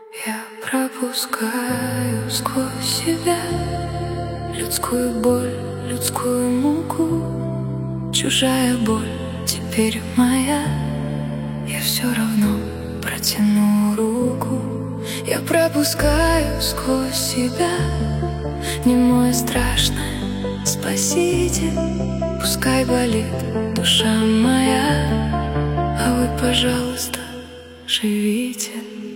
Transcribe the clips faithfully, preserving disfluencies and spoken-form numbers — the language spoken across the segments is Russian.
Я пропускаю сквозь себя людскую боль, людскую муку. Чужая боль теперь моя. Я все равно протяну руку. Я пропускаю сквозь себя немое страшное. Спаситель, пускай болит душа моя, а вы, пожалуйста, живите.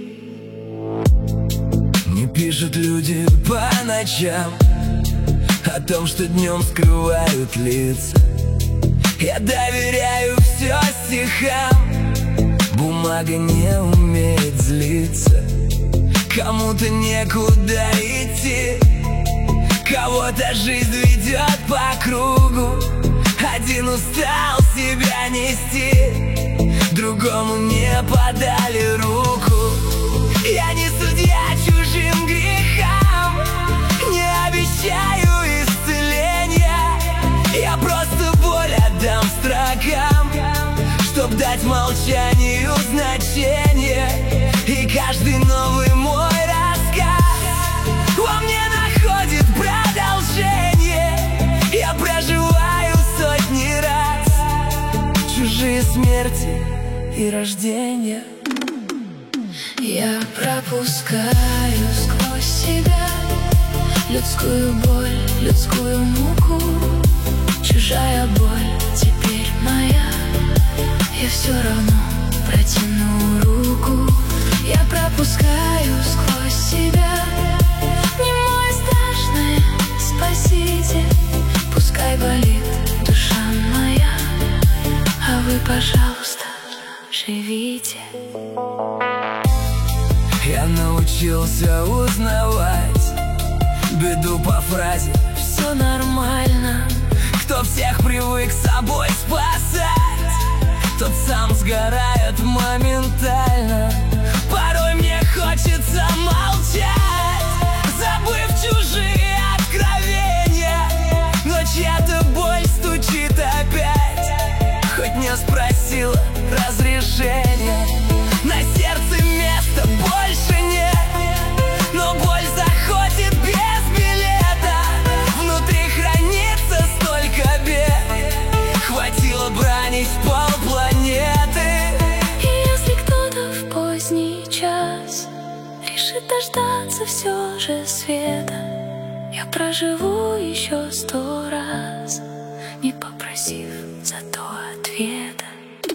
Не пишут люди по ночам о том, что днем скрывают лица. Я доверяю все стихам, бумага не умеет злиться. Кому-то некуда идти, кого-то жизнь ведет по кругу. Один устал себя нести, другому не подали руку. Я не судья чужим грехам, не обещаю исцеления. Я просто боль отдам строкам, чтоб дать молчанию значение. И каждый новый мой рассказ во мне находит продолжение. Я проживаю сотни раз чужие смерти и рождения. Я пропускаю сквозь себя людскую боль, людскую муку. Чужая боль теперь моя. Я все равно протяну руку. Я пропускаю сквозь себя немое страшное. Спаситель, пускай болит душа моя, а вы, пожалуйста, живите. Я научился узнавать беду по фразе «все нормально». Кто всех привык собой спасать, тот сам сгорает моментально. Порой мне хочется молчать, забыв чужие откровения, но чья-то боль стучит опять, хоть не спросила разрешения. На сердце места больше нет, но боль заходит без билета. Внутри хранится столько бед, хватило бранить полпланеты. И если кто-то в поздний час решит дождаться все же света, я проживу еще сто раз, не попросив зато ответа.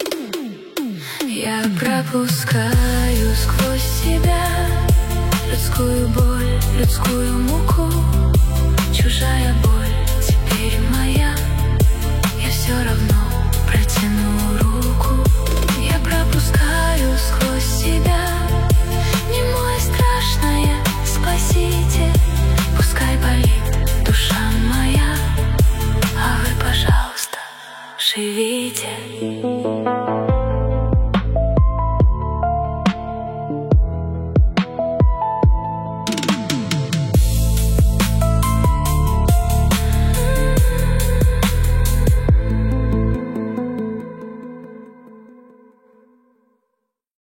Я пропускаю сквозь себя людскую боль, людскую муку. Чужая боль теперь моя. Я все равно протяну руку. Я пропускаю сквозь себя немое страшное. Спаситель, пускай болит душа моя, а вы, пожалуйста, живите.